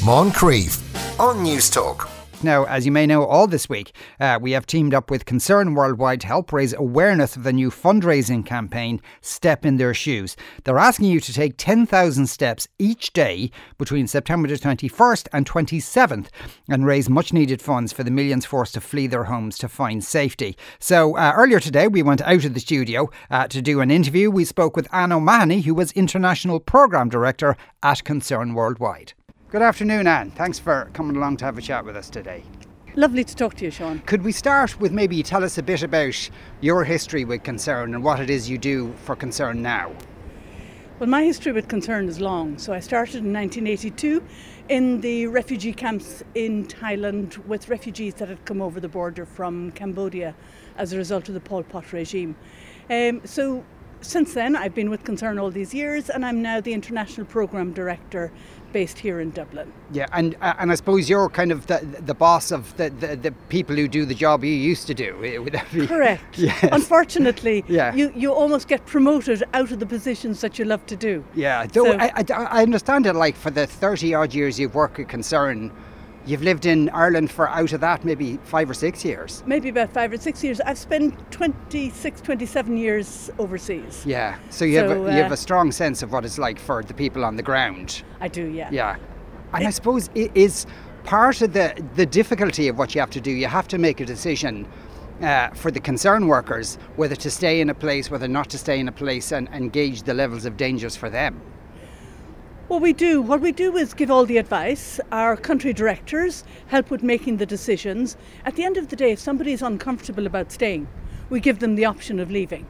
Moncrief on News Talk. Now, as you may know, all this week, we have teamed up with Concern Worldwide to help raise awareness of the new fundraising campaign, Step in Their Shoes. They're asking you to take 10,000 steps each day between September the 21st and 27th and raise much needed funds for the millions forced to flee their homes to find safety. So earlier today, we went out of the studio to do an interview. We spoke with Anne O'Mahony, who was International Programme Director at Concern Worldwide. Good afternoon, Anne. Thanks for coming along to have a chat with us today. Lovely to talk to you, Sean. Could we start with maybe tell us a bit about your history with Concern and what it is you do for Concern now? Well, my history with Concern is long. So I started in 1982 in the refugee camps in Thailand with refugees that had come over the border from Cambodia as a result of the Pol Pot regime. So since then, I've been with Concern all these years, and I'm now the International Programme Director based here in Dublin. Yeah, and I suppose you're kind of the boss of the people who do the job you used to do. Would that be correct? Yes. Unfortunately, yeah. you almost get promoted out of the positions that you love to do. Yeah, though I understand it, like for the 30 odd years you've worked with Concern, you've lived in Ireland for out of that maybe 5 or 6 years. Maybe about 5 or 6 years. I've spent 27 years overseas. Yeah, so you have a strong sense of what it's like for the people on the ground. I do, yeah. Yeah, and I suppose it is part of the difficulty of what you have to do. You have to make a decision for the Concern workers whether to stay in a place, whether not to stay in a place, and gauge the levels of dangers for them. What we do is give all the advice. Our country directors help with making the decisions. At the end of the day, if somebody is uncomfortable about staying, we give them the option of leaving.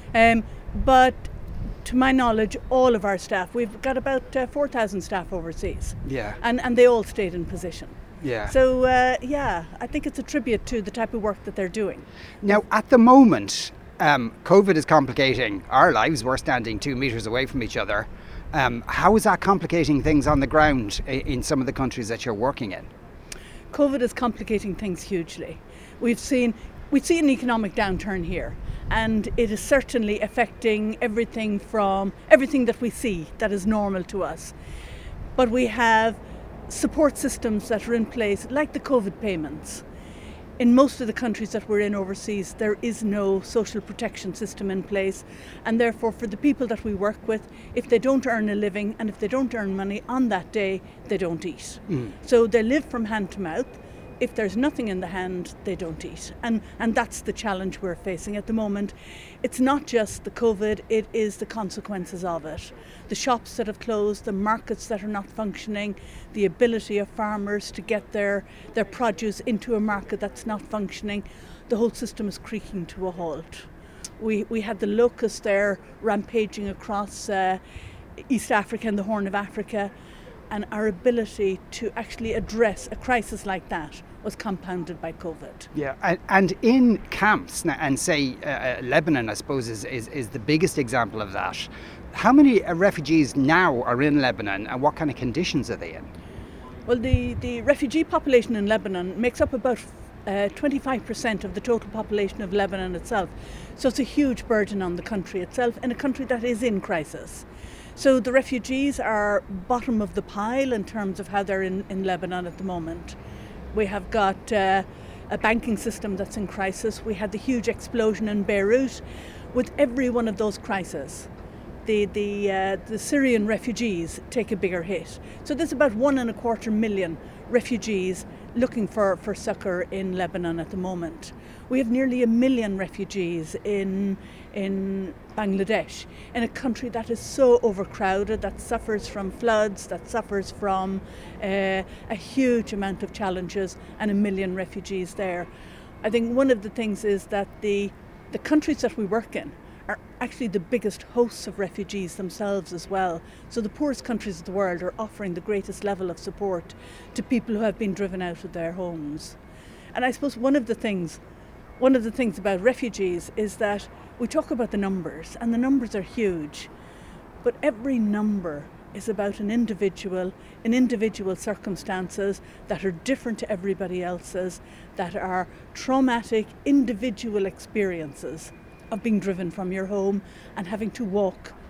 But to my knowledge, all of our staff, we've got about 4,000 staff overseas. Yeah. And they all stayed in position. Yeah. So, I think it's a tribute to the type of work that they're doing. Now, at the moment, COVID is complicating our lives. We're standing 2 metres away from each other. How is that complicating things on the ground in some of the countries that you're working in? COVID is complicating things hugely. We see an economic downturn here, and it is certainly affecting everything that we see that is normal to us. But we have support systems that are in place, like the COVID payments. In most of the countries that we're in overseas, there is no social protection system in place, and therefore for the people that we work with, if they don't earn a living and if they don't earn money on that day, they don't eat. So they live from hand to mouth. If there's nothing in the hand, they don't eat. And that's the challenge we're facing at the moment. It's not just the COVID, it is the consequences of it. The shops that have closed, the markets that are not functioning, the ability of farmers to get their produce into a market that's not functioning. The whole system is creaking to a halt. We had the locusts there rampaging across East Africa and the Horn of Africa, and our ability to actually address a crisis like that was compounded by COVID. Yeah, and in camps, and say Lebanon, I suppose, is the biggest example of that. How many refugees now are in Lebanon, and what kind of conditions are they in? Well, the refugee population in Lebanon makes up about 25% of the total population of Lebanon itself. So it's a huge burden on the country itself, and a country that is in crisis. So the refugees are bottom of the pile in terms of how they're in Lebanon at the moment. We have got a banking system that's in crisis. We had the huge explosion in Beirut. With every one of those crises, the Syrian refugees take a bigger hit. So there's about 1.25 million refugees looking for succour in Lebanon at the moment. We have nearly 1 million refugees in Bangladesh, in a country that is so overcrowded, that suffers from floods, that suffers from a huge amount of challenges, and 1 million refugees there. I think one of the things is that the countries that we work in are actually the biggest hosts of refugees themselves as well. So the poorest countries of the world are offering the greatest level of support to people who have been driven out of their homes. And I suppose one of the things about refugees is that we talk about the numbers, and the numbers are huge, but every number is about an individual circumstances that are different to everybody else's, that are traumatic individual experiences of being driven from your home and having to walk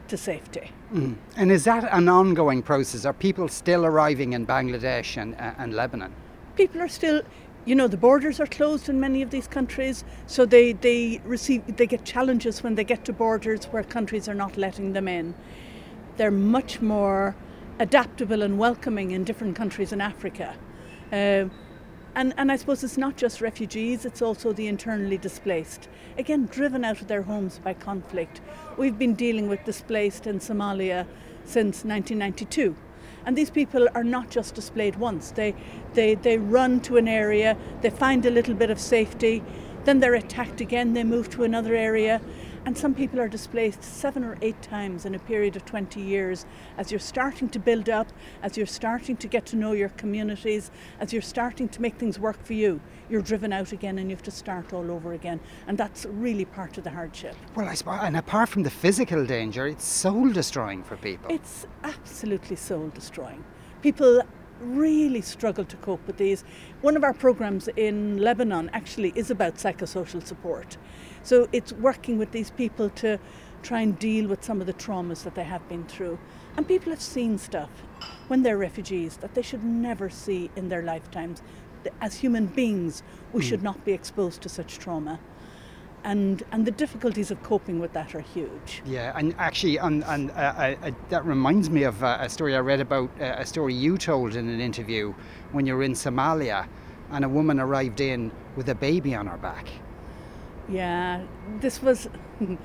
to safety. And is that an ongoing process? Are people still arriving in Bangladesh and Lebanon? People are still, the borders are closed in many of these countries, so they get challenges when they get to borders where countries are not letting them in. They're much more adaptable and welcoming in different countries in Africa. And I suppose it's not just refugees, it's also the internally displaced. Again, driven out of their homes by conflict. We've been dealing with displaced in Somalia since 1992. And these people are not just displaced once. They run to an area, they find a little bit of safety, then they're attacked again, they move to another area. And some people are displaced 7 or 8 times in a period of 20 years. As you're starting to build up, as you're starting to get to know your communities, as you're starting to make things work for you, you're driven out again and you have to start all over again. And that's really part of the hardship. Well, I suppose, and apart from the physical danger, it's soul destroying for people. It's absolutely soul destroying. People really struggle to cope with these. One of our programs in Lebanon actually is about psychosocial support. So it's working with these people to try and deal with some of the traumas that they have been through. And people have seen stuff when they're refugees that they should never see in their lifetimes. As human beings, we should not be exposed to such trauma. And the difficulties of coping with that are huge. Yeah, and actually, that reminds me of a story I read about, a story you told in an interview when you were in Somalia, and a woman arrived in with a baby on her back. Yeah, this was in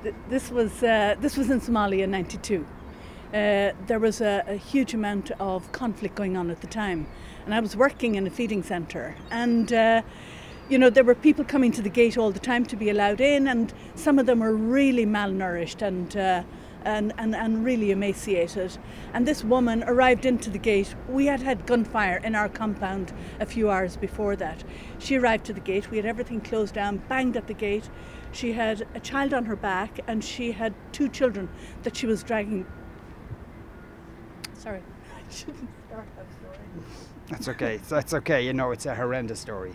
Somalia in '92. There was a huge amount of conflict going on at the time, and I was working in a feeding centre, and there were people coming to the gate all the time to be allowed in, and some of them were really malnourished and really emaciated. And this woman arrived into the gate. We had gunfire in our compound a few hours before that. She arrived to the gate. We had everything closed down, banged at the gate. She had a child on her back, and she had 2 children that she was dragging. Sorry, I shouldn't start that story. That's okay. That's okay. It's a horrendous story.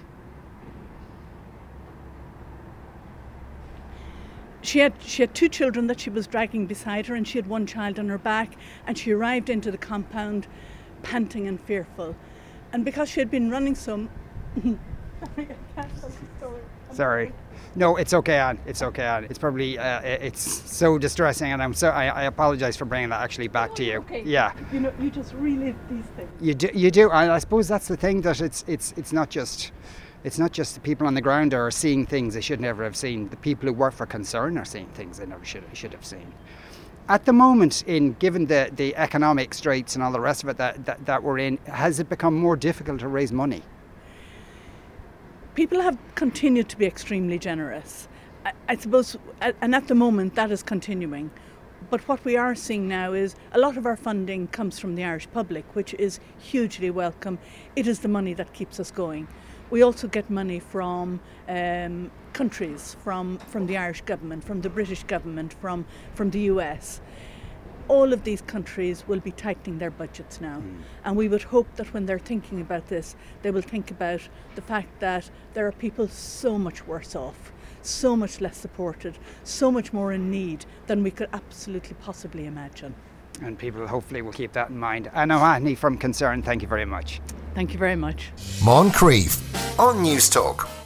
She had 2 children that she was dragging beside her, and she had 1 child on her back, and she arrived into the compound panting and fearful. And because she had been running some... Sorry, I can't tell the story. Sorry. No, it's okay, Anne. It's okay, Anne. It's probably, it's so distressing, and I apologise for bringing that actually back to you. Okay. Yeah. You just relive these things. You do. And I suppose that's the thing, that it's not just... It's not just the people on the ground are seeing things they should never have seen. The people who work for Concern are seeing things they never should have seen. At the moment, given the economic straits and all the rest of it that we're in, has it become more difficult to raise money? People have continued to be extremely generous. I suppose, and at the moment that is continuing. But what we are seeing now is a lot of our funding comes from the Irish public, which is hugely welcome. It is the money that keeps us going. We also get money from countries, from the Irish government, from the British government, from the US. All of these countries will be tightening their budgets now. And we would hope that when they're thinking about this, they will think about the fact that there are people so much worse off, so much less supported, so much more in need than we could absolutely possibly imagine. And people hopefully will keep that in mind. Anne O'Mahony from Concern, thank you very much. Thank you very much. Moncrief on News Talk.